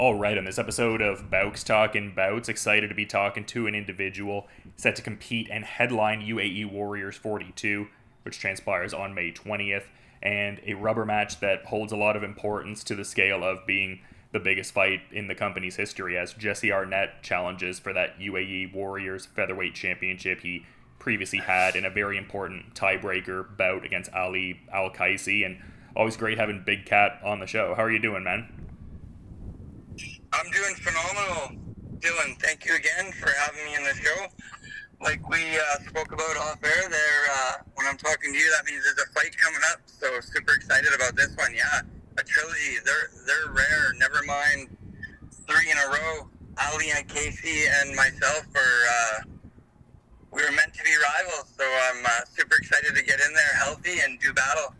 All right, on this episode of Bouks Talking Bouts, excited to be talking to an individual set to compete and headline UAE Warriors 42, which transpires on May 20th, and a rubber match that holds a lot of importance to the scale of being the biggest fight in the company's history, as Jesse Arnett challenges for that UAE Warriors Featherweight Championship he previously had in a very important tiebreaker bout against Ali Al-Kaisi. And always great having Big Cat on the show. How are you doing, man? I'm doing phenomenal, Dylan. Thank you again for having me in the show. Like we spoke about off air there, when I'm talking to you, that means there's a fight coming up. So super excited about this one. Yeah, a trilogy. They're rare. Never mind 3 in a row. Ali and Casey and myself we were meant to be rivals. So I'm super excited to get in there healthy and do battle.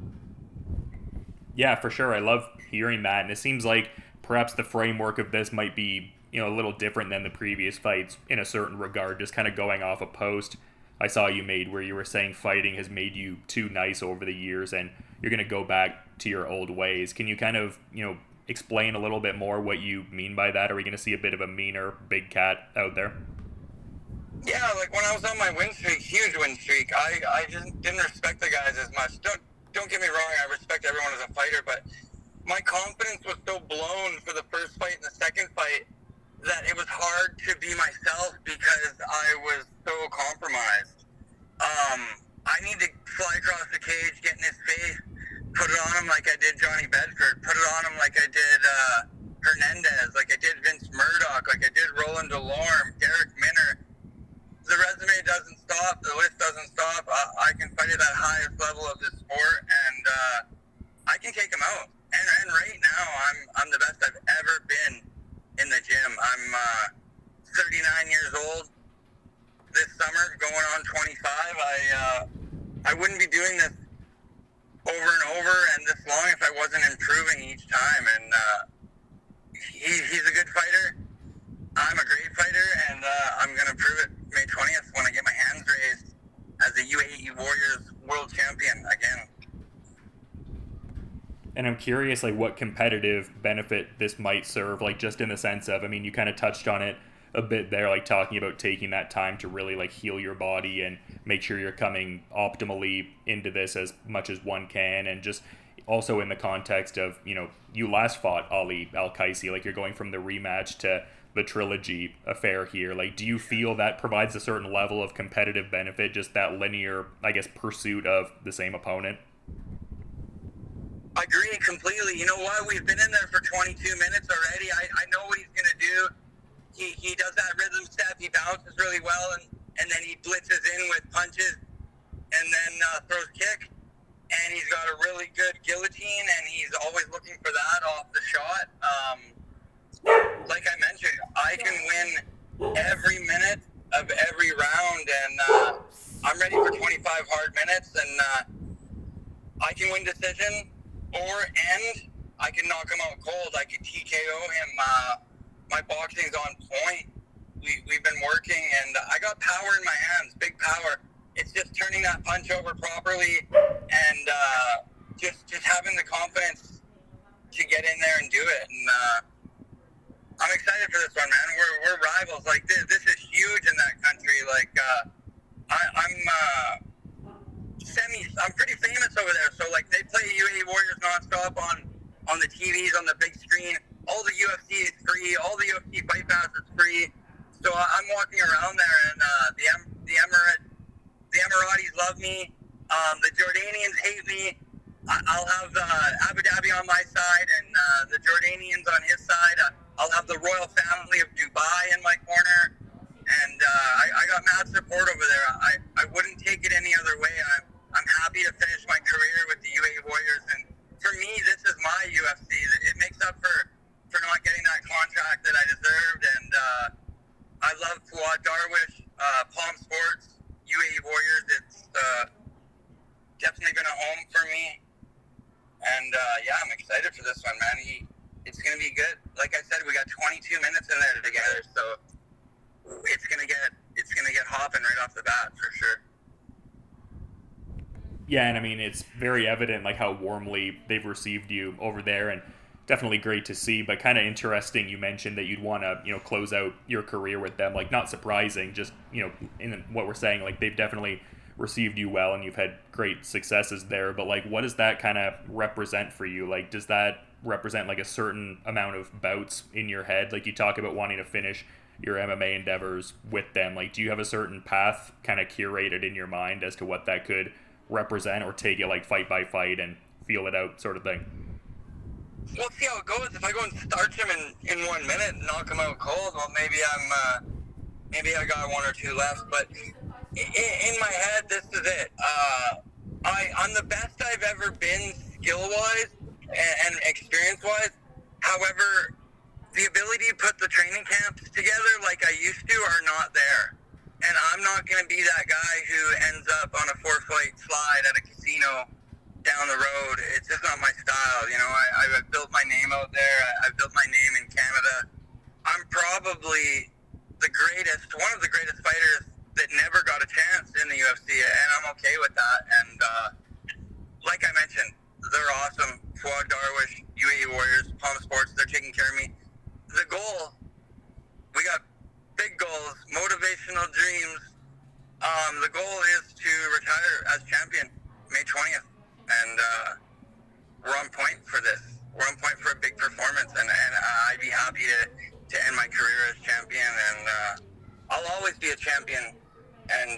Yeah, for sure. I love hearing that, and it seems like perhaps the framework of this might be, a little different than the previous fights in a certain regard, just kind of going off a post I saw you made where you were saying fighting has made you too nice over the years and you're going to go back to your old ways. Can you kind of, explain a little bit more what you mean by that? Are we going to see a bit of a meaner Big Cat out there? Yeah, like when I was on my win streak, huge win streak, I just didn't respect the guys as much. Don't get me wrong, I respect everyone as a fighter, but my confidence was so blown for the first fight and the second fight that it was hard to be myself because I was so compromised. I need to fly across the cage, get in his face, put it on him like I did Johnny Bedford, put it on him like I did Hernandez, like I did Vince Murdoch, like I did Roland Delorme, Derek Minner. The resume doesn't stop, the list doesn't stop. I can fight at that highest level of this sport, and I can take him out. And right now, I'm the best I've ever been in the gym. I'm 39 years old this summer, going on 25. I wouldn't be doing this over and over and this long if I wasn't improving each time. And he's a good fighter. I'm a great fighter, and I'm going to prove it May 20th when I get my hands raised as the UAE Warriors World Champion again. And I'm curious, what competitive benefit this might serve, just in the sense of, you kind of touched on it a bit there, talking about taking that time to really, heal your body and make sure you're coming optimally into this as much as one can. And just also in the context of, you last fought Ali Al-Kaisi, you're going from the rematch to the trilogy affair here. Do you feel that provides a certain level of competitive benefit, just that linear, pursuit of the same opponent? I agree completely. You know what? We've been in there for 22 minutes already. I know what he's going to do. He does that rhythm step. He bounces really well, and then he blitzes in with punches and then throws kick. And he's got a really good guillotine, and he's always looking for that off the shot. Like I mentioned, I can win every minute of every round, and I'm ready for 25 hard minutes, and I can win decision. And I can knock him out cold. I can TKO him. My boxing's on point. We've been working, and I got power in my hands, big power. It's just turning that punch over properly and just having the confidence to get in there and do it. And I'm excited for this one, man. We're rivals. This is huge in that country. I'm pretty famous over there, so they play UAE Warriors nonstop on the TVs, on the big screen. All the UFC is free. All the UFC Fight Pass is free. So I'm walking around there, and the Emiratis love me. The Jordanians hate me. I'll have Abu Dhabi on my side, and the Jordanians on his side. I'll have the royal family of Dubai in my corner, and I got mad support over there. I wouldn't take it any other way. I'm happy to finish my career with the UAE Warriors, and for me, this is my UFC. It makes up for not getting that contract that I deserved, and I love Fuad Darwish, Palm Sports, UAE Warriors. It's definitely been a home for me, and I'm excited for this one, man. It's going to be good. Like I said, we got 22 minutes in there together, so it's going to get hopping right off the bat for sure. Yeah, and it's very evident how warmly they've received you over there, and definitely great to see, but kind of interesting. You mentioned that you'd want to, close out your career with them. Like, not surprising, just, in what we're saying, like, they've definitely received you well and you've had great successes there. But, like, what does that kind of represent for you? Like, does that represent, like, a certain amount of bouts in your head? Like, you talk about wanting to finish your MMA endeavors with them. Like, do you have a certain path kind of curated in your mind as to what that could represent, or take it, like, fight by fight and feel it out sort of thing? We'll see how it goes. If I go and starch him in 1 minute and knock him out cold, well, maybe I got one or two left. But in my head, this is it. I'm the best I've ever been skill-wise and experience-wise. However, the ability to put the training camps together like I used to are not there. And I'm not going to be that guy who ends up on a 4-flight slide at a casino down the road. It's just not my style. I've built my name out there. I've built my name in Canada. I'm probably one of the greatest fighters that never got a chance in the UFC, and I'm okay with that. And like I mentioned, they're awesome. Fuad Darwish, UAE Warriors, Palm Sports, they're taking care of me. The goal, we got big goals, motivational dreams. The goal is to retire as champion May 20th. And we're on point for this. We're on point for a big performance, and I'd be happy to end my career as champion, and I'll always be a champion. And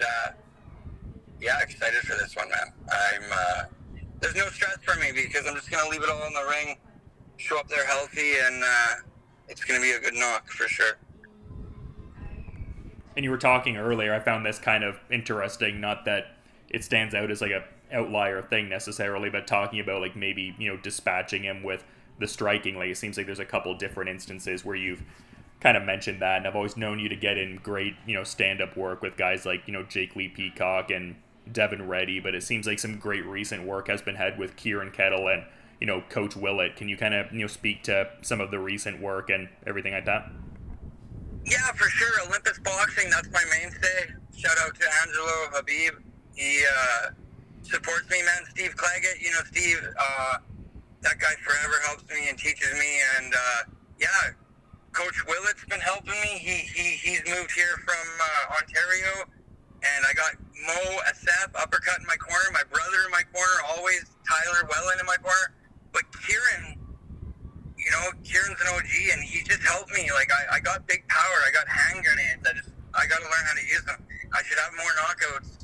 excited for this one, man. There's no stress for me because I'm just gonna leave it all in the ring, show up there healthy, and it's gonna be a good knock for sure. And you were talking earlier, I found this kind of interesting, not that it stands out as like a outlier thing necessarily, but talking about like maybe, dispatching him with the striking. Like, it seems like there's a couple different instances where you've kind of mentioned that, and I've always known you to get in great, stand-up work with guys like, Jake Lee Peacock and Devin Reddy, but it seems like some great recent work has been had with Kieran Kettle and, Coach Willett. Can you kind of, speak to some of the recent work and everything like that? Yeah, for sure. Olympus Boxing, that's my mainstay. Shout out to Angelo Habib. He supports me, man. Steve Claggett, Steve, that guy forever helps me and teaches me. And Coach Willett's been helping me. He's moved here from Ontario, and I got Mo Asef uppercut in my corner, my brother in my corner, always Tyler Wellen in my corner. But Kieran's an OG, and he just helped me. Like, I got big power. I got hand grenades. I got to learn how to use them. I should have more knockouts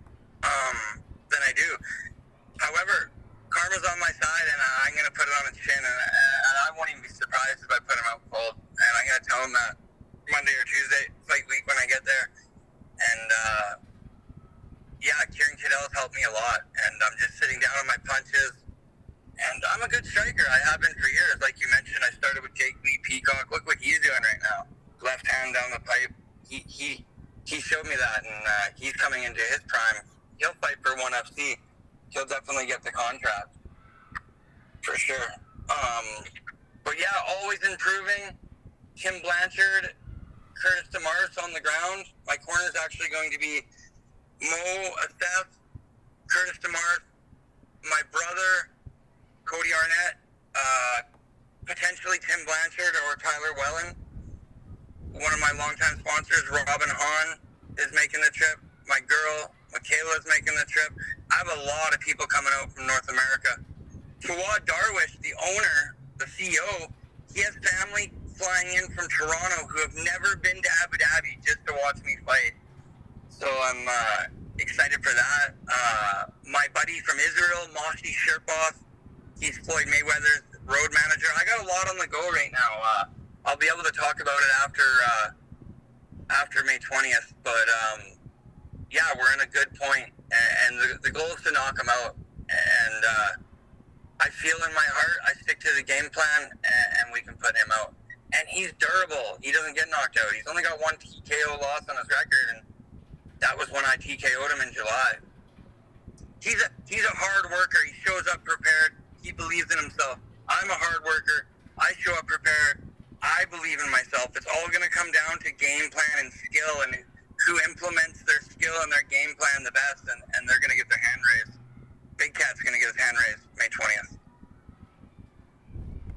than I do. However, karma's on my side, and I'm going to put it on its chin, and I won't even be surprised if I put him out cold. And I'm going to tell him that Monday or Tuesday, fight week, when I get there. And, Kieran Kettle's helped me a lot, and I'm just sitting down on my punches. And I'm a good striker. I have been for years. Like you mentioned, I started with Jake Lee Peacock. Look what he's doing right now. Left hand down the pipe. He showed me that, and he's coming into his prime. He'll fight for ONE FC. He'll definitely get the contract. For sure. Always improving. Tim Blanchard, Curtis Damaris on the ground. My corner is actually going to be Mo Asef, Curtis Damaris, my brother, Cody Arnett, potentially Tim Blanchard or Tyler Wellen. One of my longtime sponsors, Robin Hahn, is making the trip. My girl, Michaela, is making the trip. I have a lot of people coming out from North America. Fuad Darwish, the owner, the CEO, he has family flying in from Toronto who have never been to Abu Dhabi just to watch me fight. So I'm excited for that. My buddy from Israel, Moshi Sherpoff, he's Floyd Mayweather's road manager. I got a lot on the go right now. I'll be able to talk about it after May 20th. But, we're in a good point. And the goal is to knock him out. And I feel in my heart I stick to the game plan, and we can put him out. And he's durable. He doesn't get knocked out. He's only got one TKO loss on his record, and that was when I TKO'd him in July. He's a hard worker. He shows up prepared. He believes in himself. I'm a hard worker. I show up prepared. I believe in myself. It's all going to come down to game plan and skill, and who implements their skill and their game plan the best, and they're going to get their hand raised. Big Cat's going to get his hand raised May 20th.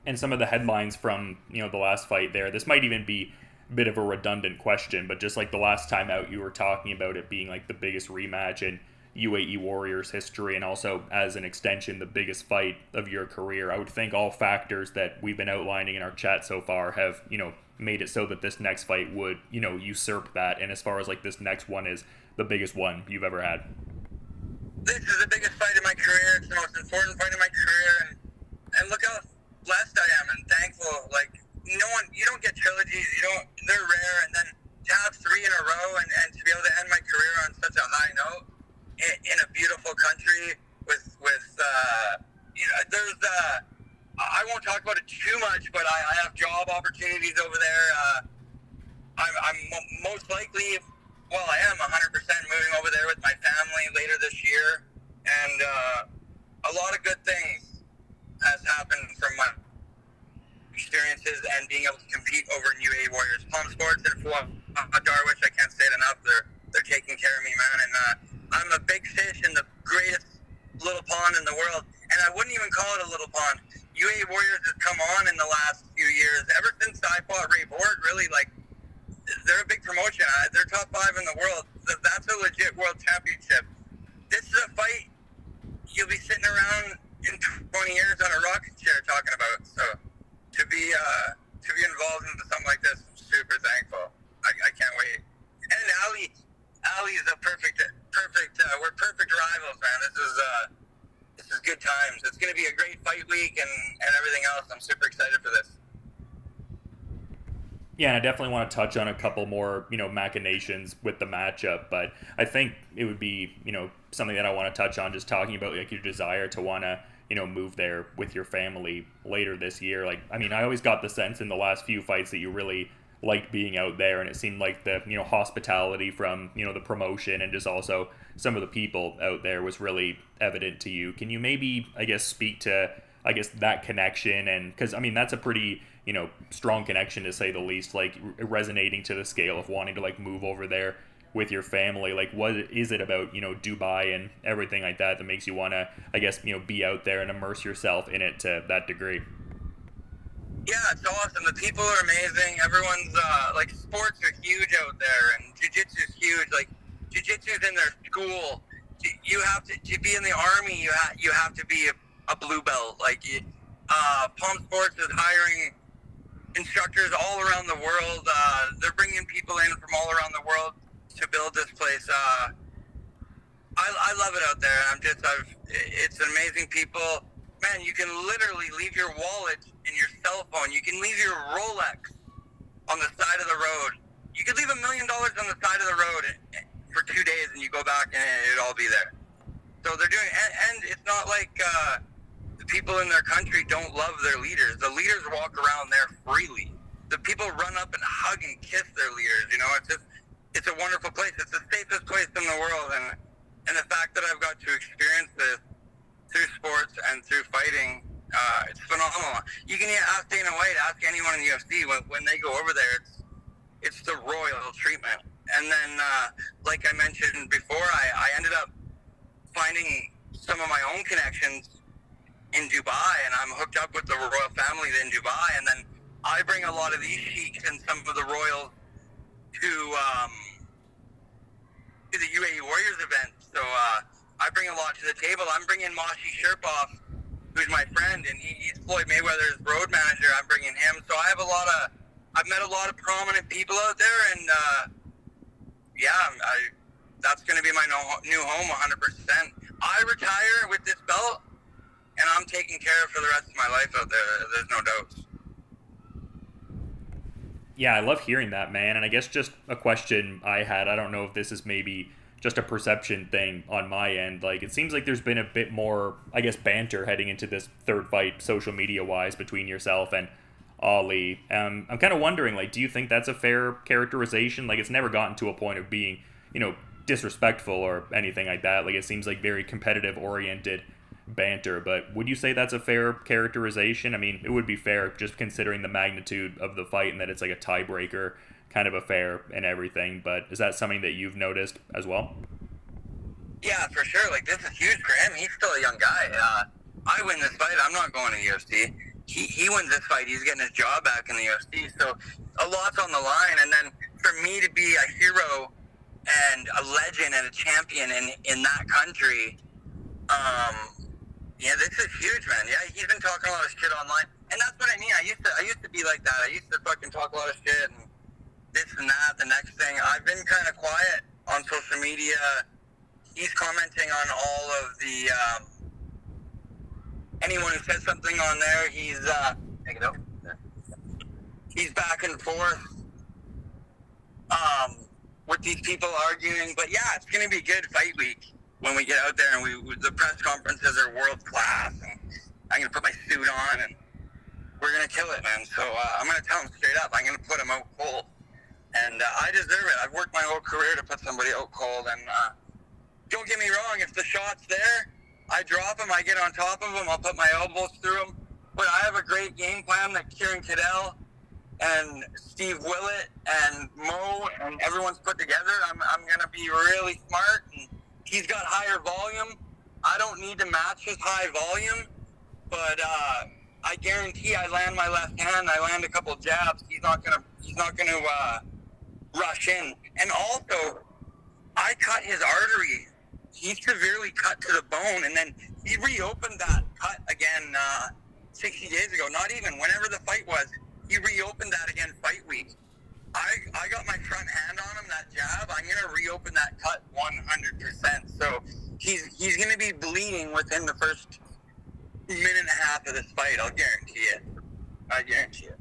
And some of the headlines from, the last fight there, this might even be a bit of a redundant question, but just like the last time out, you were talking about it being like the biggest rematch in UAE Warriors history, and also as an extension, the biggest fight of your career. I would think all factors that we've been outlining in our chat so far have, made it so that this next fight would, usurp that. And as far as like this next one is the biggest one you've ever had. This is the biggest fight of my career. It's the most important fight of my career, and look how blessed I am and thankful. Like, you don't get trilogies. They're rare, and then to have 3 in a row and to be able to end my career on such a high note in a beautiful country with there's I won't talk about it too much, but I have job opportunities over there. I'm most likely, I am 100% moving over there with my family later this year, and a lot of good things has happened from my experiences and being able to compete over in UAE Warriors. Palm Sports and Fuad Darwish, I can't say it enough. They're taking care of me, man, and I'm a big fish in the greatest little pond in the world, and I wouldn't even call it a little pond. UAE Warriors has come on in the last few years. Ever since I fought Ray Borg, really, like, they're a big promotion. They're top 5 in the world. That's a legit world championship. This is a fight you'll be sitting around in 20 years on a rocket chair talking about. So to be involved in something like this, I'm super thankful. I can't wait. And Ali is a perfect. We're perfect rivals, man. This is good times. It's going to be a great fight week and everything else. I'm super excited for this. Yeah, and I definitely want to touch on a couple more, machinations with the matchup, but I think it would be, something that I want to touch on, just talking about like your desire to want to, move there with your family later this year. Like, I mean, I always got the sense in the last few fights that you really liked being out there, and it seemed like the, hospitality from, the promotion and just also some of the people out there was really evident to you. Can you maybe, I guess, speak to, that connection? And because, I mean, that's a pretty, strong connection to say the least, like resonating to the scale of wanting to like move over there with your family. Like, what is it about, Dubai and everything like that makes you want to, I guess, be out there and immerse yourself in it to that degree? Yeah, it's awesome. The people are amazing. Everyone's, like, sports are huge out there, and jiu-jitsu is huge. Like, jiu-jitsu's in their school. You have to be in the Army, you have to be a blue belt. Like, Palm Sports is hiring instructors all around the world. They're bringing people in from all around the world to build this place. I love it out there. It's amazing people. Man, you can literally leave your wallet and your cell phone. You can leave your Rolex on the side of the road. You could leave $1 million on the side of the road for 2 days, and you go back and it'd all be there. So they're doing, and it's not like the people in their country don't love their leaders. The leaders walk around there freely. The people run up and hug and kiss their leaders. It's a wonderful place. It's the safest place in the world, and the fact that I've got to experience this through sports and through fighting, it's phenomenal. You can ask Dana White, ask anyone in the UFC, when they go over there, it's the royal treatment. And then, like I mentioned before, I ended up finding some of my own connections in Dubai, and I'm hooked up with the royal family in Dubai, and then I bring a lot of these sheiks and some of the royals to the UAE Warriors event. So I bring a lot to the table. I'm bringing Mashi Sherpoff, who's my friend, and he's Floyd Mayweather's road manager. I'm bringing him. So I've met a lot of prominent people out there, and that's going to be my new home 100%. I retire with this belt, and I'm taken care of for the rest of my life out there. There's no doubt. Yeah, I love hearing that, man. And I guess just a question I had, I don't know if this is maybe just a perception thing on my end. Like, it seems like there's been a bit more, I guess, banter heading into this third fight, social media-wise, between yourself and Ali. I'm kind of wondering, like, do you think that's a fair characterization? Like, it's never gotten to a point of being, disrespectful or anything like that. Like, it seems like very competitive-oriented banter, but would you say that's a fair characterization? I mean, it would be fair just considering the magnitude of the fight and that it's like a tiebreaker kind of affair and everything, but is that something that you've noticed as well? Yeah, for sure. Like, this is huge for him. He's still a young guy. I win this fight, I'm not going to UFC. he wins this fight, he's getting his job back in the UFC. So a lot's on the line. And then for me to be a hero and a legend and a champion in that country, yeah, this is huge, man. Yeah, he's been talking a lot of shit online, and that's what I mean. I used to be like that. I used to fucking talk a lot of shit and this and that. The next thing, I've been kind of quiet on social media. He's commenting on all of the anyone who says something on there. He's take it out. He's back and forth with these people arguing. But yeah, it's gonna be good fight week when we get out there, and the press conferences are world class, and I'm gonna put my suit on, and we're gonna kill it, man. So I'm gonna tell him straight up, I'm gonna put him out cold, and I deserve it. I've worked my whole career to put somebody out cold, and don't get me wrong, if the shot's there, I drop him, I get on top of him, I'll put my elbows through him. But I have a great game plan that Kieran Cadell and Steve Willett and Mo and everyone's put together. I'm gonna be really smart, and he's got higher volume. I don't need to match his high volume, but I guarantee I land my left hand. I land a couple jabs. He's not gonna rush in. And also, I cut his artery. He severely cut to the bone, and then he reopened that cut again 60 days ago. Not even, whenever the fight was, he reopened that again fight week. I got my front hand on him, that jab. I'm going to reopen that cut 100%. So he's going to be bleeding within the first minute and a half of this fight. I'll guarantee it. I guarantee it.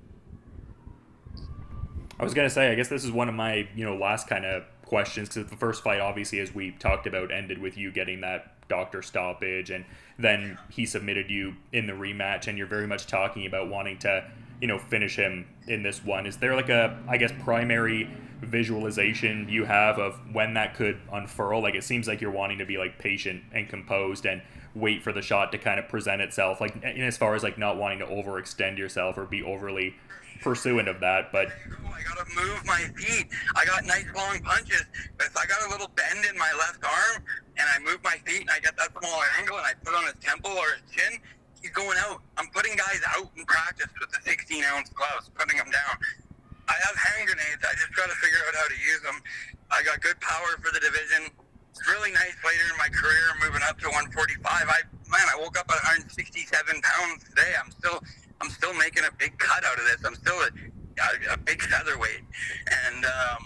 I was going to say, I guess this is one of my, last kind of questions, because the first fight, obviously, as we talked about, ended with you getting that doctor stoppage, and then he submitted you in the rematch, and you're very much talking about wanting to finish him in this one. Is there like a, I guess, primary visualization you have of when that could unfurl? Like, it seems like you're wanting to be like patient and composed and wait for the shot to kind of present itself, like as far as like not wanting to overextend yourself or be overly pursuant of that. But I gotta move my feet. I got nice long punches, but if I got a little bend in my left arm and I move my feet and I get that small angle and I put it on his temple or his chin, he's going out. I'm putting guys out in practice with the 16-ounce gloves, putting them down. I have hand grenades. I just got to figure out how to use them. I got good power for the division. It's really nice later in my career, moving up to 145. I woke up at 167 pounds today. I'm still making a big cut out of this. I'm still a big featherweight, and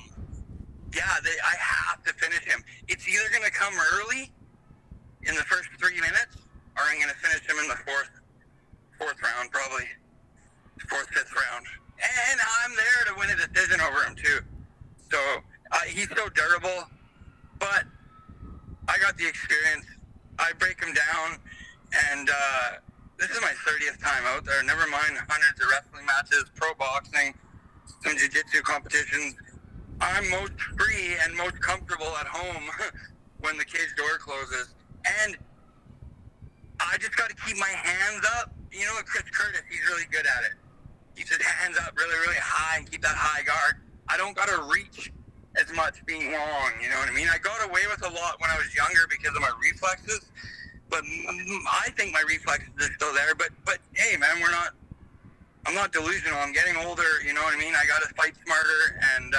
I have to finish him. It's either going to come early in the first 3 minutes, or I'm going to finish him in the fourth round, probably fourth, fifth round. And I'm there to win a decision over him too. So he's so durable, but I got the experience. I break him down, and this is my 30th time out there. Never mind hundreds of wrestling matches, pro boxing, some jiu-jitsu competitions. I'm most free and most comfortable at home when the cage door closes. And I just got to keep my hands up. You know, Chris Curtis, he's really good at it. Keeps his hands up really, really high and keep that high guard. I don't got to reach as much being long, you know what I mean? I got away with a lot when I was younger because of my reflexes, but I think my reflexes are still there. But hey, man, I'm not delusional. I'm getting older, you know what I mean? I got to fight smarter, and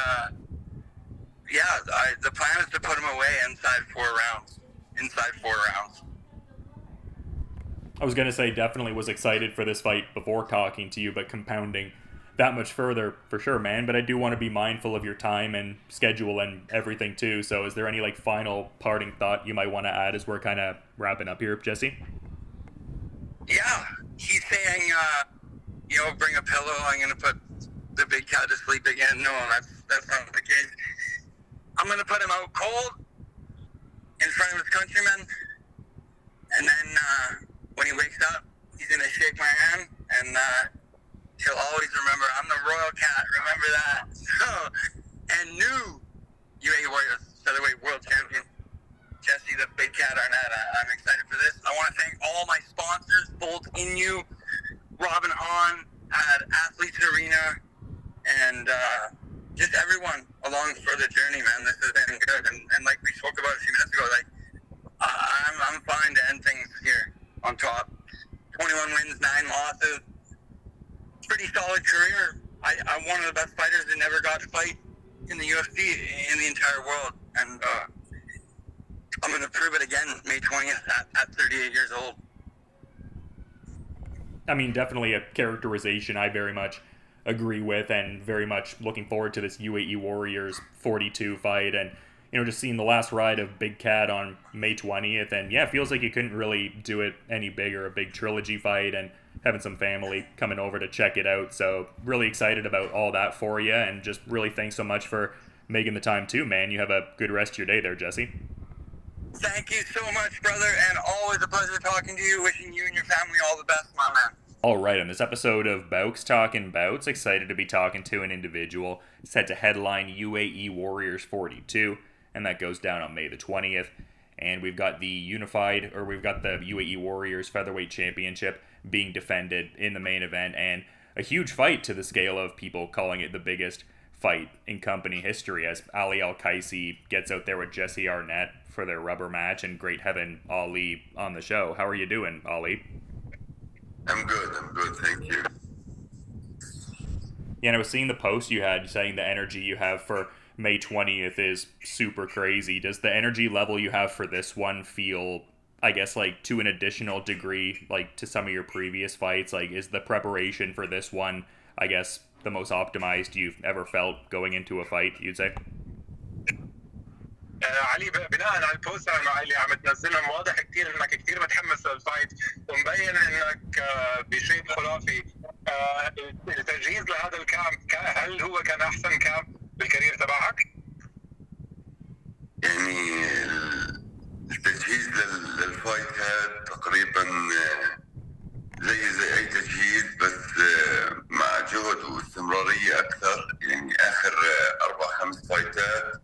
the plan is to put him away inside 4 rounds. I was going to say, definitely was excited for this fight before talking to you, but compounding that much further for sure, man. But I do want to be mindful of your time and schedule and everything too. So is there any like final parting thought you might want to add as we're kind of wrapping up here, Jesse? Yeah, he's saying, bring a pillow. I'm going to put the big cat to sleep again. No, that's not the case. I'm going to put him out cold in front of his countrymen, and then when he wakes up, he's going to shake my hand, and he'll always remember, I'm the Royal Cat, remember that. So, and new UAE Warriors Featherweight World Champion, Jesse the Big Cat Arnett. I'm excited for this. I want to thank all my sponsors, Bolt Inu, Robin Hahn at Athletes Arena, and just everyone along for the journey, man. This has been good, and like we spoke about a few minutes ago, like I'm fine to end things here on top. 21 wins, 9 losses. pretty solid career. I'm one of the best fighters that never got to fight in the UFC in the entire world, and I'm going to prove it again May 20th at 38 years old. I mean, definitely a characterization I very much agree with, and very much looking forward to this UAE Warriors 42 fight, and just seeing the last ride of Big Cat on May 20th, and yeah, it feels like you couldn't really do it any bigger, a big trilogy fight, and having some family coming over to check it out, so really excited about all that for you, and just really thanks so much for making the time too, man. You have a good rest of your day there, Jesse. Thank you so much, brother, and always a pleasure talking to you, wishing you and your family all the best, my man. All right, on this episode of Bouks Talking Bouts, excited to be talking to an individual set to headline UAE Warriors 42, and that goes down on May the 20th. And we've got the UAE Warriors Featherweight Championship being defended in the main event, and a huge fight to the scale of people calling it the biggest fight in company history, as Ali Al-Kaisi gets out there with Jesse Arnett for their rubber match, and great heaven Ali on the show. How are you doing, Ali? I'm good, thank you. Yeah, and I was seeing the post you had saying the energy you have for May 20th is super crazy. Does the energy level you have for this one feel, I guess, like to an additional degree, like to some of your previous fights? Like, is the preparation for this one, I guess, the most optimized you've ever felt going into a fight, you'd say? علي بناء على البوست اللي عم تنزلهم واضح كثير انك كثير متحمس للفايت ومبين انك بشيء خرافي. التجهيز لهذا الكامب هل هو كان احسن كامب بالكارير تبعك؟ يعني التجهيز للفايت هذا تقريبا زي اي تجهيز، بس مع جهد واستمرارية اكثر. يعني اخر 4-5 فايتات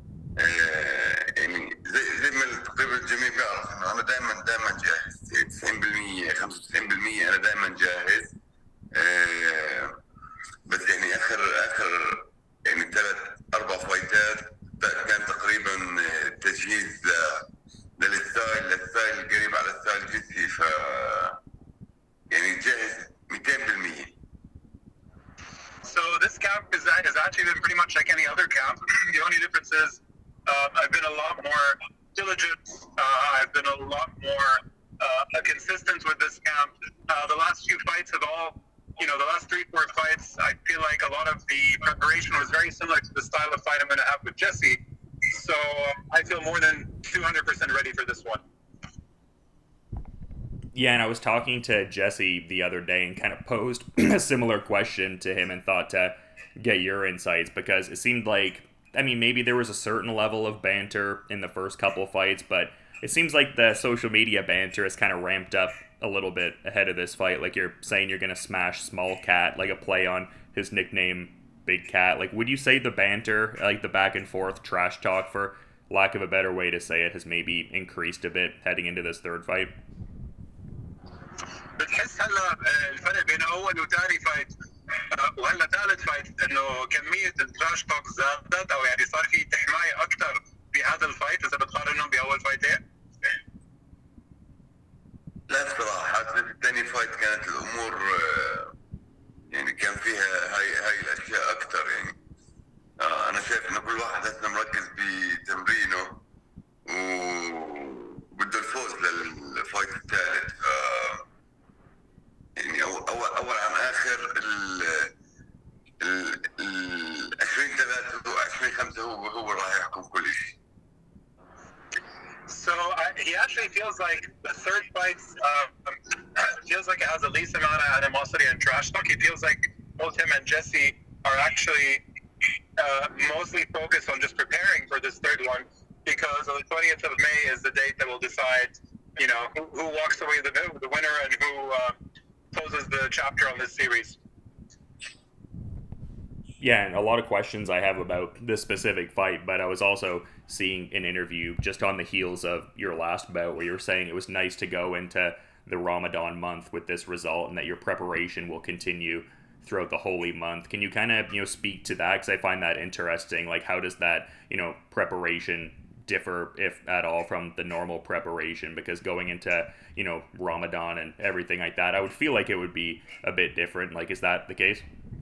يعني زي ما تقريبا الجميع بيعرف انه انا دائما جاهز. 90% 95% انا دائما جاهز. بس يعني اخر يعني 3-4 فايتات كان تقريبا تجهيز للستايل قريب على ستايل جدي، ف يعني جاهز 200%. So this camp has actually been pretty much like any other camp. The only difference is I've been a lot more diligent. I've been a lot more consistent with this camp. The last few fights have all, the last 3-4 fights, I feel like a lot of the preparation was very similar to the style of fight I'm going to have with Jesse. So I feel more than 200% ready for this one. Yeah, and I was talking to Jesse the other day and kind of posed a similar question to him and thought to get your insights, because it seemed like, I mean, maybe there was a certain level of banter in the first couple fights, but it seems like the social media banter has kind of ramped up a little bit ahead of this fight. Like, you're saying you're going to smash Small Cat, like a play on his nickname, Big Cat. Like, would you say the banter, like the back and forth trash talk, for lack of a better way to say it, has maybe increased a bit heading into this third fight? بتحس هلا الفرق بين اول وثاني فايت وهلا ثالث فايت انه كميه التراش توك زادت، او يعني صار في تحمايه اكثر في هذا الفايت اذا بتقارنهم باول فايتين؟ لا بصراحه الثاني فايت كانت الامور يعني كان فيها هاي الاشياء اكثر. يعني انا شايف انه كل واحد هسه مركز بتمرينه وبده الفوز للفايت الثالث. يعني اول عن اخر ال 20-3 و 20-5 هو راح يحكم كل شيء. So he actually feels like the third fight feels like it has the least amount of animosity and trash talk. He feels like both him and Jesse are actually mostly focused on just preparing for this third one, because on the 20th of May is the date that will decide, who walks away the winner and who closes the chapter on this series. Yeah, and a lot of questions I have about this specific fight, but I was also seeing an interview just on the heels of your last bout where you were saying it was nice to go into the Ramadan month with this result, and that your preparation will continue throughout the holy month. Can you kind of, speak to that? Because I find that interesting. Like, how does that, preparation differ, if at all, from the normal preparation? Because going into, you know, Ramadan and everything like that, I would feel like it would be a bit different. Like, is that the case?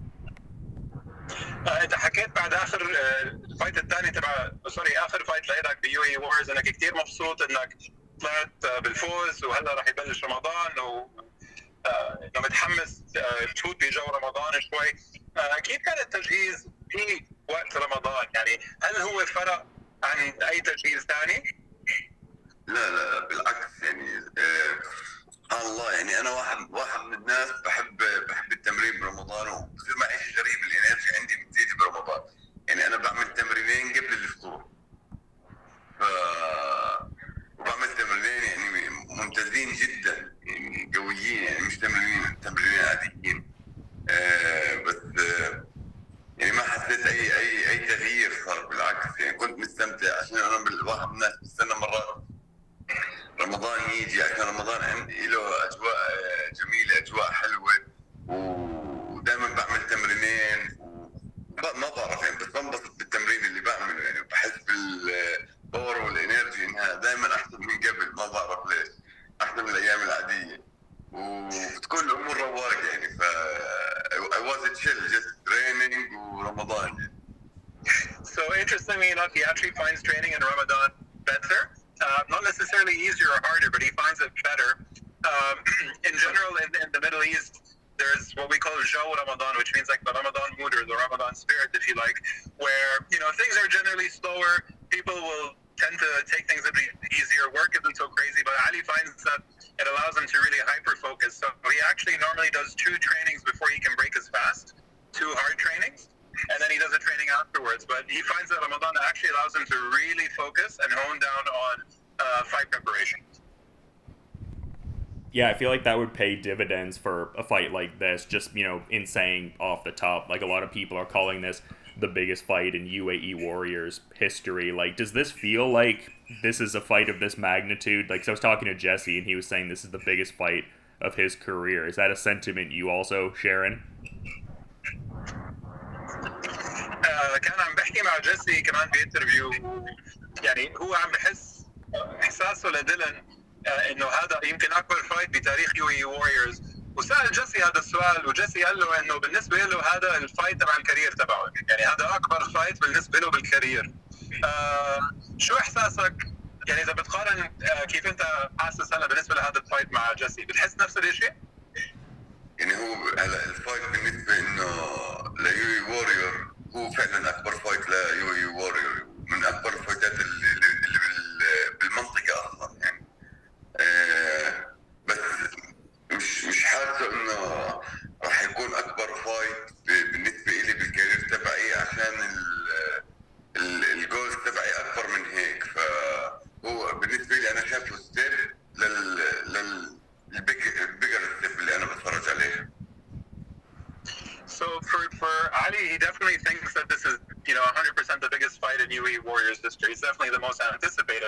انت حكيت بعد اخر الفايت الثاني تبع اخر فايت لإلك بيو اي وورز انك كثير مبسوط انك طلعت بالفوز، وهلا رح يبلش رمضان و انه متحمس تفوت بجو رمضان شوي. كيف كان التجهيز في وقت رمضان؟ يعني هل هو فرق عن اي تجهيز ثاني؟ لا بالعكس، يعني سبحان الله. يعني انا واحد من الناس بحب التمرين برمضان، وبصير معي شيء غريب، الانرجي عندي بتزيد برمضان. يعني انا بعمل تمرينين قبل الفطور، وبعمل تمرينين يعني ممتازين جدا، يعني قويين، يعني مش تمرينين عاديين. بس يعني ما حسيت اي تغيير صار، بالعكس يعني كنت مستمتع. عشان انا واحد من الناس بستنى مرات رمضان يجي، عشان رمضان عندي له اجواء جميله، اجواء حلوه، ودائما بعمل تمرينين ما بعرف يعني، بس بنبسط بالتمرين اللي بعمله. يعني بحس بالباور والانرجي انها دائما احسن من قبل، ما بعرف ليش، احسن من الايام العاديه، وبتكون الامور رواقه يعني. ف I was a chill, just training ورمضان. So interestingly enough, he actually finds training in Ramadan better. Not necessarily easier or harder, but he finds it better. In general, in the Middle East, there's what we call Jaw Ramadan, which means like the Ramadan mood or the Ramadan spirit, if you like, where, you know, things are generally slower. People will tend to take things a bit easier. Work isn't so crazy, but Ali finds that it allows him to really hyper-focus. So he actually normally does 2 trainings before he can break his fast, 2 hard trainings, and then he does a training afterwards. But he finds that Ramadan actually allows him to really focus and hone down on fight preparation. Yeah, I feel like that would pay dividends for a fight like this. Just, you know, in saying off the top, like a lot of people are calling this the biggest fight in UAE Warriors history. Like, does this feel like this is a fight of this magnitude? Like, so I was talking to Jesse and he was saying this is the biggest fight of his career. Is that a sentiment you also share in? كان عم بحكي مع جيسي كمان بانترفيو، يعني هو عم بحس احساسه لديلن انه هذا يمكن اكبر فايت بتاريخ يو اي ووريرز. وسأل جيسي هذا السؤال، وجيسي قال له انه بالنسبه له هذا الفايت تبع الكارير تبعه، يعني هذا اكبر فايت بالنسبه له بالكارير. شو احساسك يعني اذا بتقارن كيف انت حاسس هلا بالنسبه لهذا الفايت مع جيسي؟ بتحس نفس الشيء؟ يعني هو هلا الفايت بالنسبه انه ليو اي وورير هو فعلا اكبر فايت ليو اي وورير، من اكبر الفايتات اللي بالمنطقه اصلا يعني. بس مش حاسه انه راح يكون اكبر فايت بالنسبه لي بالكارير تبعي، عشان الجولز تبعي اكبر من هيك. فهو بالنسبه لي انا شايفه ستيب البيجر ستيب اللي انا بتفرج عليه. So for Ali, he definitely thinks that this is, you know, 100% the biggest fight in UAE Warriors history. It's definitely the most anticipated.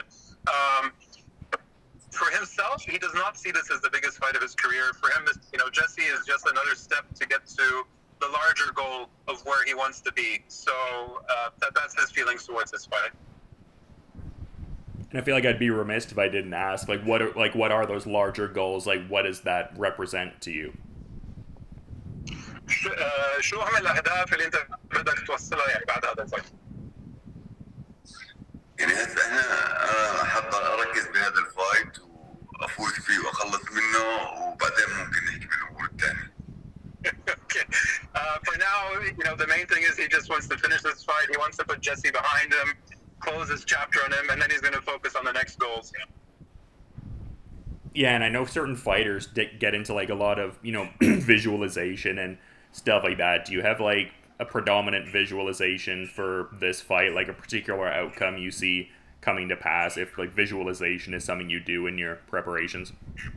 For himself, he does not see this as the biggest fight of his career. For him, you know, Jesse is just another step to get to the larger goal of where he wants to be. So that's his feelings towards this fight. And I feel like I'd be remiss if I didn't ask, what are those larger goals? Like, what does that represent to you? شو هم الأهداف اللي أنت بدك توصلها يعني بعد هذا الفايت؟ يعني هسه أنا حاب أركز بهذا الفايت وأفوز فيه وأخلص منه، وبعدين ممكن نحكي بالأمور الثانية. Okay. For now, you know, the main thing is he just wants to finish this fight. He wants to put Jesse behind him, close his chapter on him, and then he's going to focus on the next goals. Yeah, and I know certain fighters get into like a lot of, you know, visualization and stuff like that. Do you have like a predominant visualization for this fight, like a particular outcome you see coming to pass, if like visualization is something you do in your preparations?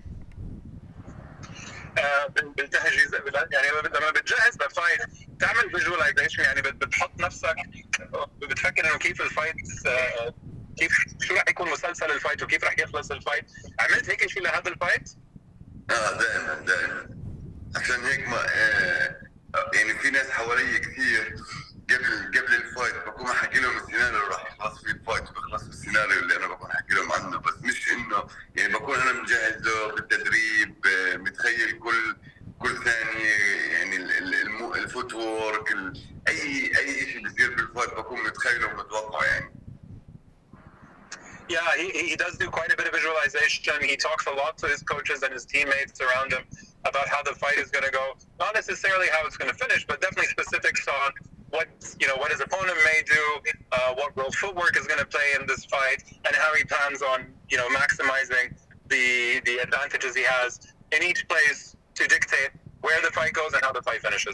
بالتجهيز يعني لما بتجهز للفايت تعمل فيجواليزيشن، يعني بتحط نفسك بتفكر انه كيف الفايت، كيف شو راح يكون مسلسل الفايت وكيف راح يخلص الفايت. عملت هيك شيء لهذا الفايت؟ دائما عشان هيك ما يعني في ناس حوالي كثير قبل الفايت بكون احكي لهم السيناريو راح يخلص فيه الفايت، وبيخلص بالسيناريو اي شيء بيصير بالفايت بكون متخيله ومتوقعه يعني. Yeah, he does do quite a bit of visualization. He talks a lot to his coaches and his teammates around him about how the fight is going to go. Not necessarily how it's going to finish, but definitely specifics on what his opponent may do, what role footwork is going to play in this fight, and how he plans on maximizing the advantages he has in each place to dictate where the fight goes and how the fight finishes.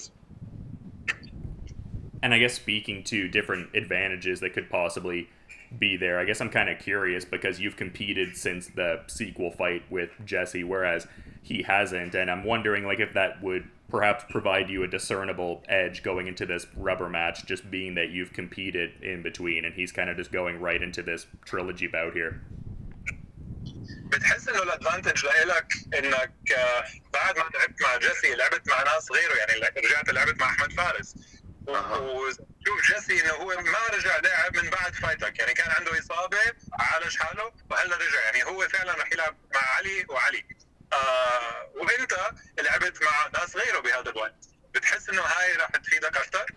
And I guess speaking to different advantages that could possibly be there, I guess I'm kind of curious because you've competed since the sequel fight with Jesse, whereas he hasn't, and I'm wondering like if that would perhaps provide you a discernible edge going into this rubber match, just being that you've competed in between and he's kind of just going right into this trilogy bout here. بتحس انه الادفانتج لك انك بعد ما لعبت مع جيسي لعبت مع ناس غيره، يعني رجعت لعبت مع احمد فارس وشوف جيسي انه هو ما رجع لعب من بعد فايتك، يعني كان عنده اصابه عالج حاله وهلا رجع، يعني هو فعلا رح يلعب مع علي وعلي. وانت لعبت مع ناس غيره بهذا الوقت، بتحس انه هاي رح تفيدك اكثر؟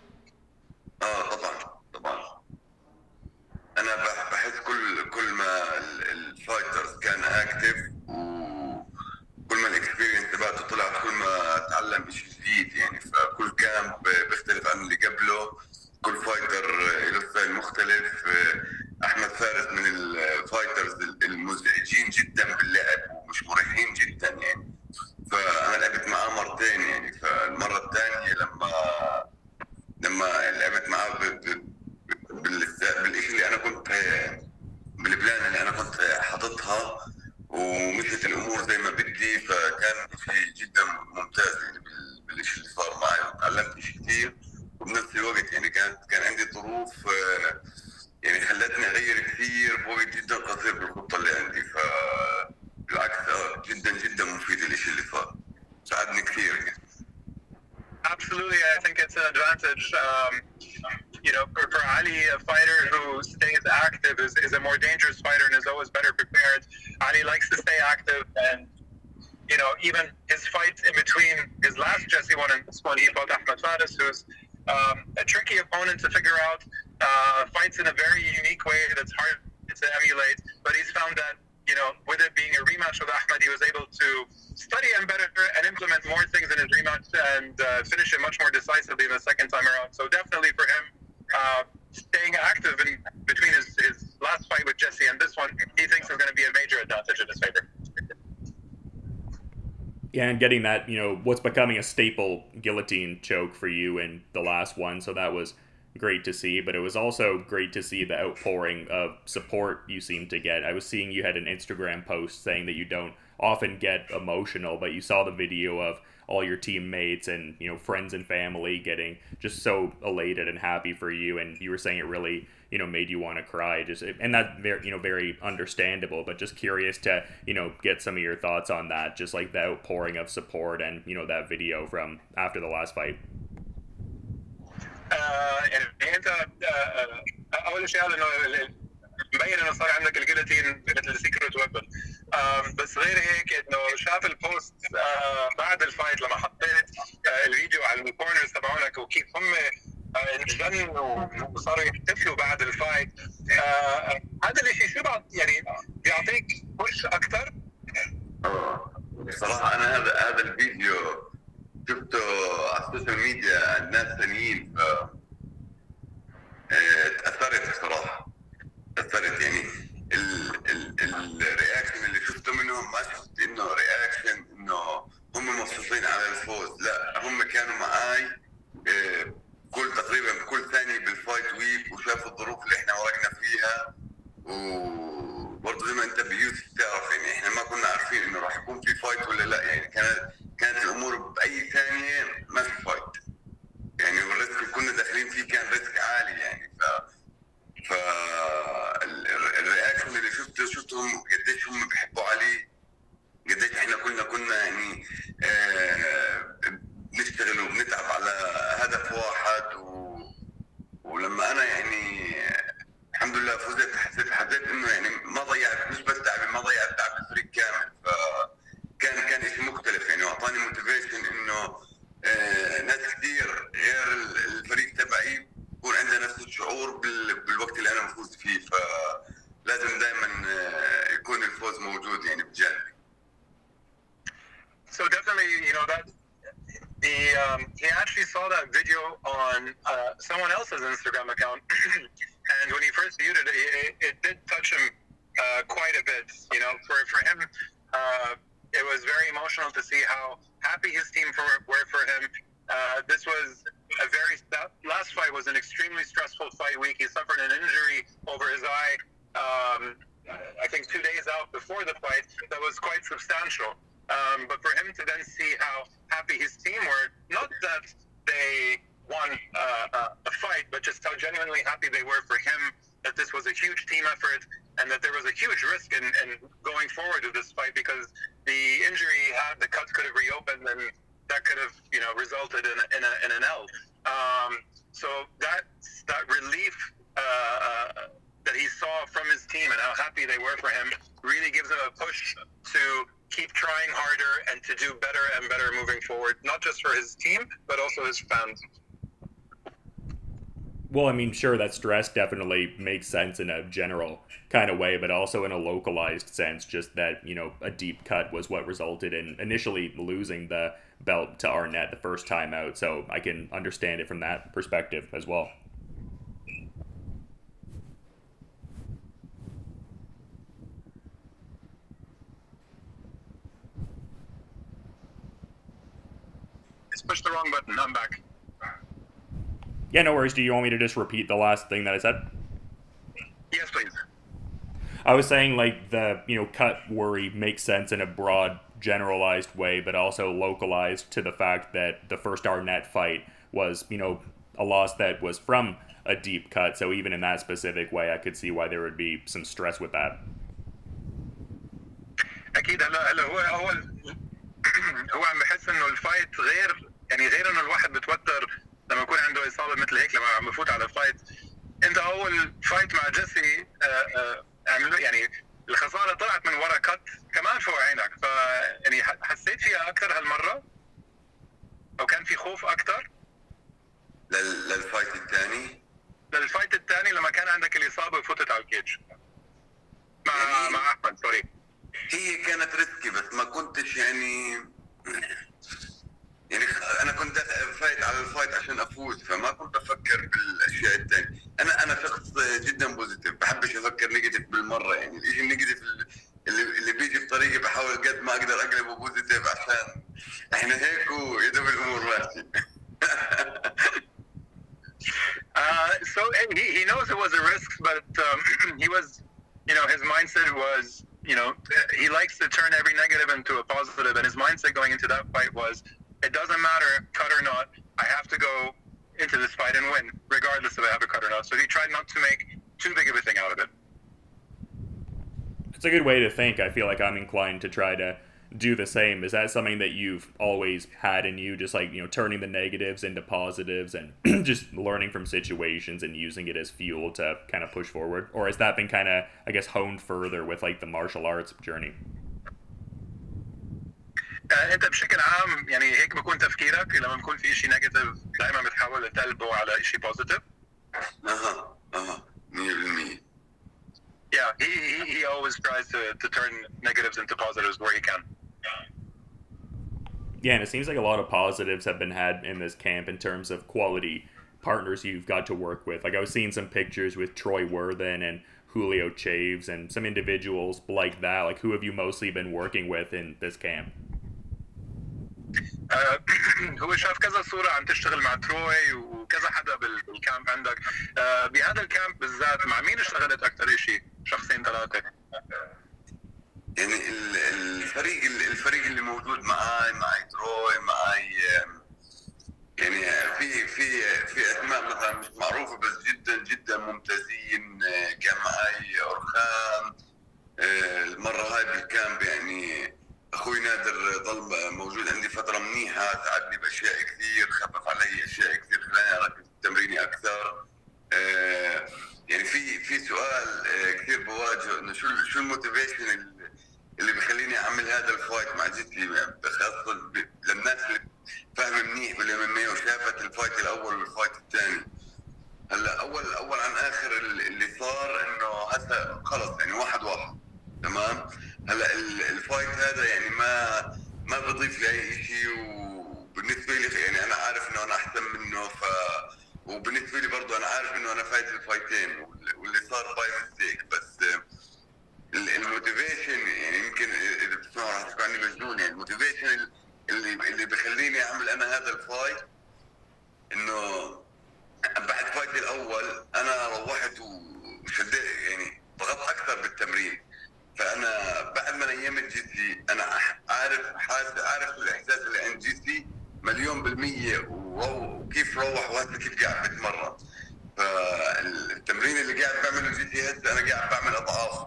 طبعا انا بحس كل ما الفايترز كان اكتف وكل ما الاكسبيرينس تبعته طلعت كل ما اتعلم شيء جديد يعني. فكل كامب بيختلف عن اللي قبله، كل فايتر له ستايل مختلف. احمد فارس من الفايترز المزعجين جدا باللعب ومش مريحين جدا يعني. فانا لعبت معاه مرتين يعني. فالمره الثانيه لما لعبت معاه بالشيء اللي انا كنت بالبلان اللي انا كنت حاططها ومشيت الامور زي ما بدي، فكان شيء جدا ممتاز يعني بالشيء اللي صار معي، وتعلمت شيء كثير. وبنفس الوقت يعني كان عندي ظروف يعني خلتني اغير كثير بوقت جدا قصير بالخطه اللي عندي. فبالعكس جدا جدا مفيد الشيء اللي صار، ساعدني كثير يعني. Absolutely, I think it's an advantage. For Ali, a fighter who stays active is a more dangerous fighter and is always better prepared. Ali likes to stay active, and even his fights in between his last Jesse one and this one, he fought Ahmed Faris, who's a tricky opponent to figure out. Fights in a very unique way that's hard to emulate, but he's found that with it being a rematch with Ahmed, he was able to study him better and implement more things in his rematch and finish it much more decisively the second time around. So definitely for him, staying active in between his last fight with Jesse and this one, he thinks is going to be a major advantage in his favor. Yeah, and getting that, what's becoming a staple guillotine choke for you in the last one, so that was great to see. But it was also great to see the outpouring of support you seem to get. I was seeing you had an Instagram post saying that you don't often get emotional, but you saw the video of all your teammates and friends and family getting just so elated and happy for you, and you were saying it really made you want to cry. And that's very understandable, but just curious to get some of your thoughts on that, just like the outpouring of support and that video from after the last fight. يعني انت اول شيء انه مبين انه صار عندك الجلوتين مثل سيكريت ويبن، بس غير هيك انه شاف البوست بعد الفايت لما حطيت الفيديو على الكورنرز تبعونك وكيف هم انجنوا وصاروا يحتفلوا بعد الفايت. هذا الشيء شو يعني بيعطيك بوش اكثر؟ بصراحه انا هذا الفيديو شفته على السوشيال ميديا الناس ثانيين، تأثرت بصراحة. تأثرت يعني الرياكشن اللي شفته منهم، ما شفت انه رياكشن انه هم مبسوطين على الفوز، لا هم كانوا معاي تقريبا كل ثانية بالفايت ويك، وشافوا الظروف اللي احنا ورقنا فيها. وبرضه زي ما انت بيوسف تعرف يعني احنا ما كنا عارفين انه راح يكون في فايت ولا لا، يعني كانت الامور باي ثانيه ما في فايت يعني، والريسك اللي كنا داخلين فيه كان ريسك عالي يعني. الرياكشن اللي شفتهم قديش هم بيحبوا علي، قديش احنا كنا يعني بنشتغل وبنتعب على هدف واحد. ولما انا يعني الحمد لله فزت، حسيت انه يعني ما ضيعت، مش بس تعبي، ما ضيعت تعب الفريق كامل. فكان شيء مختلف يعني، واعطاني موتيفيشن انه ناس كثير غير الفريق تبعي شعور بالوقت اللي انا مفوز فيه، فلازم دائما يكون الفوز موجود يعني بجانبي. So definitely, you know, that he actually saw that video on someone else's Instagram account, and when he first viewed it, it did touch him quite a bit. You know, for him, it was very emotional to see how happy his team were for him. This was that last fight was an extremely stressful fight week. He suffered an injury over his eye, I think 2 days out before the fight, that was quite substantial. But for him to then see how happy his team were, not that they won a fight, but just how genuinely happy they were for him, that this was a huge team effort and that there was a huge risk in going forward with this fight, because the injury he had, the cuts could have reopened, and that could have, you know, resulted in an L. So that relief that he saw from his team and how happy they were for him really gives him a push to keep trying harder and to do better and better moving forward, not just for his team, but also his fans. Well, I mean, sure, that stress definitely makes sense in a general kind of way, but also in a localized sense, just that, you know, a deep cut was what resulted in initially losing the belt to Arnett the first time out. So I can understand it from that perspective as well. Push the wrong button. I'm back. Yeah, no worries. Do you want me to just repeat the last thing that I said? Yes, please. I was saying, like, the, you know, cut worry makes sense in a broad, generalized way, but also localized to the fact that the first Arnett fight was, you know, a loss that was from a deep cut. So even in that specific way, I could see why there would be some stress with that. أكيد. هلا هو عم بحس إنه الفايت غير، يعني غير إنه الواحد بتوتر لما يكون عنده إصابة مثل هيك لما عم بفوت على فايت. أنت أول فايت مع جيسي عملوا، يعني الخسارة طلعت من ورا كات كمان فوق عينك، ف يعني حسيت فيها أكثر هالمرة، أو كان في خوف أكثر للفايت الثاني؟ للفايت الثاني لما كان عندك الإصابة وفتت على الكيج مع أحمد. سوري. هي كانت ريسكي، بس ما كنتش يعني انا كنت فايت على الفايت عشان افوز، فما كنت افكر بالاشياء الثانيه. انا شخص جدا بوزيتيف، بحبش افكر نيجاتيف بالمره. يعني الشيء النيجاتيف اللي بيجي بطريقي بحاول قد ما اقدر اقلبه بوزيتيف، عشان احنا هيك ويدوب الامور ماشي. So he knows it was a risk, but he was, you know, his mindset was, you know, he likes to turn every negative into a positive, and his mindset going into that fight was, it doesn't matter, cut or not, I have to go into this fight and win, regardless if I have a cut or not. So he tried not to make too big of a thing out of it. It's a good way to think. I feel like I'm inclined to try to do the same. Is that something that you've always had in you, just like, you know, turning the negatives into positives and just learning from situations and using it as fuel to kind of push forward? Or has that been kind of, I guess, honed further with like the martial arts journey? انت بشكل عام يعني هيك بكون تفكيرك لما بكون في شيء نيجاتيف دائما بتحاول تقلبه على شيء بوزيتيف؟ 100%. Yeah, he always tries to turn negatives into positives where he can. Yeah, and it seems like a lot of positives have been had in this camp in terms of quality partners you've got to work with. Like I was seeing some pictures with Troy Worthen and Julio Chaves and some individuals like that. Like, who have you mostly been working with in this camp? هو شاف كذا صورة عم تشتغل مع تروي وكذا حدا بالكامب عندك. بهذا الكامب بالذات مع مين اشتغلت أكثر شيء؟ شخصين ثلاثة؟ يعني الفريق اللي موجود معاي تروي معاي، يعني في اسماء مثلا مش معروفة بس جدا جدا ممتازين. كان معاي أورخان المرة هاي بالكامب. يعني اخوي نادر ضل موجود عندي فتره منيحه، ساعدني باشياء كثير، خفف علي اشياء كثير، خلاني اركز في تمريني اكثر. يعني في سؤال كثير بواجهه، انه شو الموتيفيشن اللي بخليني اعمل هذا الفايت مع جدي، خاصه للناس اللي فاهمه منيح بالام ام اي وشافت الفايت الاول والفايت الثاني. هلا اول عن اخر اللي صار انه هسه خلص يعني 1-1 تمام. هلا الفايت هذا يعني ما بضيف لي اي شيء، وبالنسبه لي يعني انا عارف انه انا احسن منه، وبالنسبه لي برضه انا عارف انه انا فايز الفايتين، واللي صار باي ميستيك. بس الموتيفيشن يعني يمكن اذا بتسمعوا راح تسمعني مجنون. يعني الموتيفيشن اللي بخليني اعمل انا هذا الفايت انه بعد فايتي الاول انا روحت وشديت يعني ضغطت اكثر بالتمرين. فانا بعد ما نيمت جسمي انا عارف الاحساس اللي عند جسمي 100%، وكيف روح وهسه كيف قاعد بتمرن. فالتمرين اللي قاعد بعمله جسمي هسه انا قاعد بعمل اضعاف.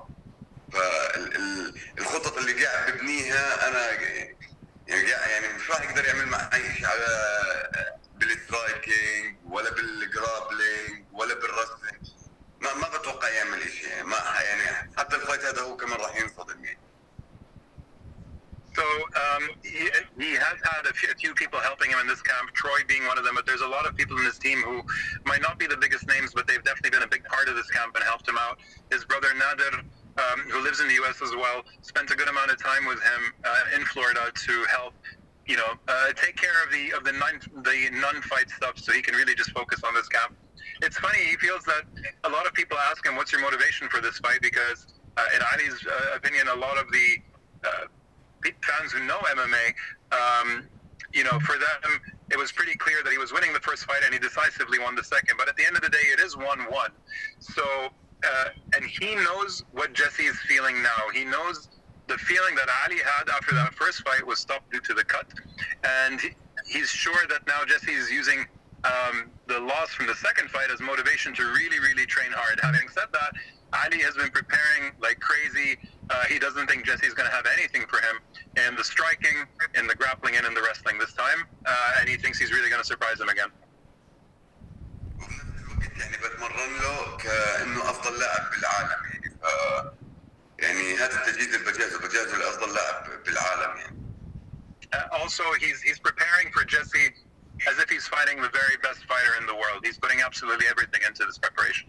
فالخطط اللي قاعد ببنيها انا يعني مش راح يقدر يعمل معي شيء على بالسترايكينج ولا بالجرابلينج ولا بالرسلينج. ما بتوقع يعمل شيء يعني. ما يعني حتى الفايت هذا هو كمان راح ينصدم يعني. So he has had a few people helping him in this camp, Troy being one of them, but there's a lot of people in his team who might not be the biggest names, but they've definitely been a big part of this camp and helped him out. His brother Nader, who lives in the U.S. as well, spent a good amount of time with him in Florida to help, take care of the non-fight stuff, so he can really just focus on this camp. It's funny, he feels that a lot of people ask him, what's your motivation for this fight? Because in Ali's opinion, a lot of the fans who know MMA, for them, it was pretty clear that he was winning the first fight and he decisively won the second. But at the end of the day, it is 1-1. So, and he knows what Jesse is feeling now. He knows the feeling that Ali had after that first fight was stopped due to the cut. And he's sure that now Jesse is using the loss from the second fight as motivation to really, really train hard. Having said that, Ali has been preparing like crazy. He doesn't think Jesse's going to have anything for him in the striking, in the grappling, and in the wrestling this time. And he thinks he's really going to surprise him again. يعني بتمرن له كأنه أفضل لاعب بالعالم يعني. يعني هذا التجهيز اللي بجهزه لأفضل لاعب بالعالم يعني. Also, he's preparing for Jesse as if he's fighting the very best fighter in the world. He's putting absolutely everything into this preparation.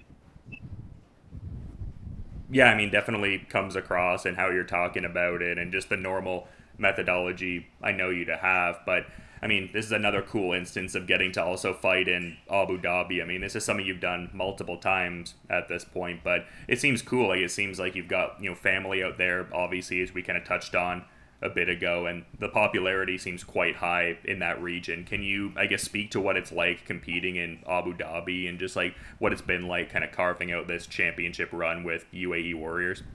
Yeah, I mean, definitely comes across in how you're talking about it and just the normal methodology I know you to have. But, I mean, this is another cool instance of getting to also fight in Abu Dhabi. I mean, this is something you've done multiple times at this point, but it seems cool. Like, it seems like you've got, family out there, obviously, as we kind of touched on a bit ago, and the popularity seems quite high in that region. Can you, I guess, speak to what it's like competing in Abu Dhabi and just like what it's been like kind of carving out this championship run with UAE Warriors?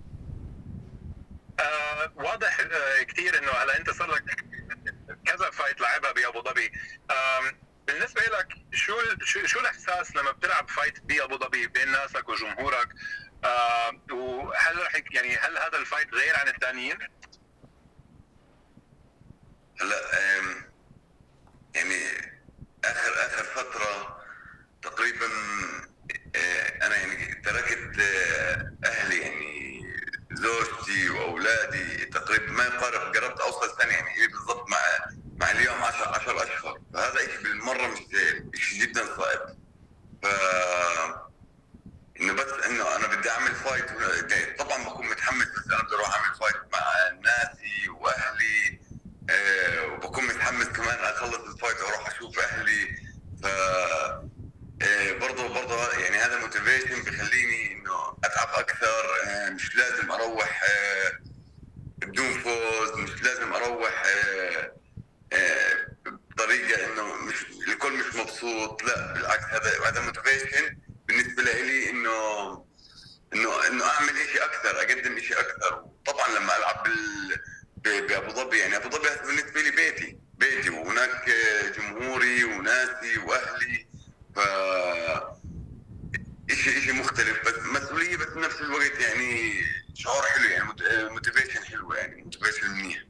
واضح كتير انه هلا انت صار لك كذا فايت لعبها بأبو ظبي. بالنسبة لك شو الإحساس لما بتلعب فايت بأبو ظبي بين ناسك وجمهورك؟ وهل هل هذا الفايت غير عن الثانيين؟ هلا يعني اخر فتره تقريبا انا يعني تركت اهلي يعني زوجتي واولادي تقريبا ما يقارب قربت اوصل سنه يعني بالضبط مع اليوم 10 اشهر. فهذا شيء بالمره مش سهل، شيء جدا صعب. ف انه بس انه انا بدي اعمل فايت طبعا بكون متحمس، بس انا بدي اروح اعمل فايت مع ناسي واهلي وبكون متحمس كمان اخلص الفايت واروح اشوف اهلي. ف برضه يعني هذا موتيفيشن بخليني انه اتعب اكثر. مش لازم اروح بدون فوز، مش لازم اروح بطريقه انه مش الكل مش مبسوط. لا بالعكس، هذا موتيفيشن بالنسبه لي انه اعمل شيء اكثر، اقدم شيء اكثر. طبعا لما العب بأبو ظبي، يعني أبو ظبي بالنسبة لي بيتي وهناك جمهوري وناسي وأهلي. ف شيء مختلف، بس مسؤولية، بس بنفس الوقت يعني شعور حلو، يعني موتيفيشن حلوة، يعني موتيفيشن منيح.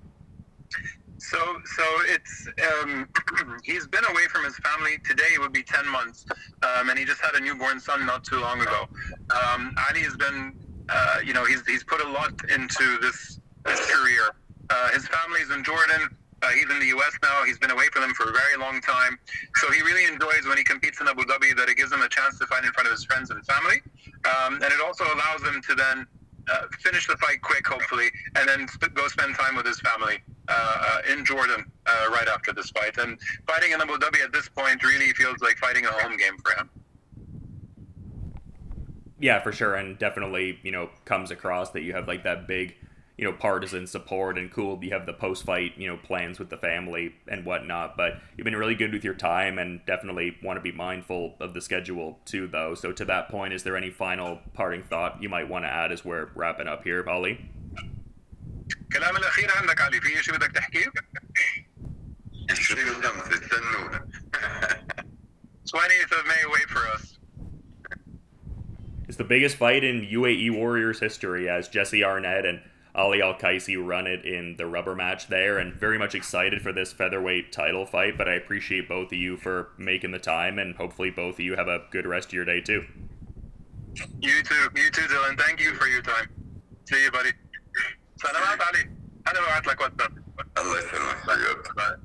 So it's he's been away from his family. Today would be 10 months, and he just had a newborn son not too long ago. Ali has been, he's put a lot into this career. His family's in Jordan. He's in the U.S. now. He's been away from them for a very long time. So he really enjoys when he competes in Abu Dhabi that it gives him a chance to fight in front of his friends and family. And it also allows him to then finish the fight quick, hopefully, and then go spend time with his family in Jordan right after this fight. And fighting in Abu Dhabi at this point really feels like fighting a home game for him. Yeah, for sure, and definitely, comes across that you have like that big, partisan support, and cool, you have the post-fight, plans with the family and whatnot, but you've been really good with your time and definitely want to be mindful of the schedule too, though. So to that point, is there any final parting thought you might want to add as we're wrapping up here, Ali? كلام الأخير عندك علي، في شيء بدك تحكيه؟ 20th of May, wait for us. It's the biggest fight in UAE Warriors history as Jesse Arnett and Ali Al-Kaisi run it in the rubber match there, and very much excited for this featherweight title fight, but I appreciate both of you for making the time, and hopefully both of you have a good rest of your day too. You too, Dylan. Thank you for your time. See you, buddy. سلامات علي. أنا بعت لك واتساب. الله يسلمك.